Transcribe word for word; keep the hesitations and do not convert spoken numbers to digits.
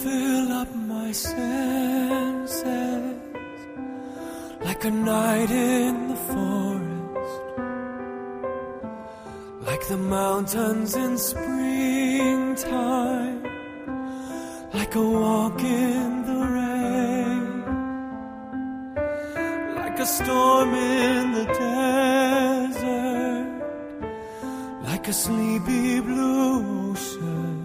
fill up my senses like a night in the forest, like the mountains in springtime, like a walk in the rain, like a storm in the desert, like a sleepy blue ocean.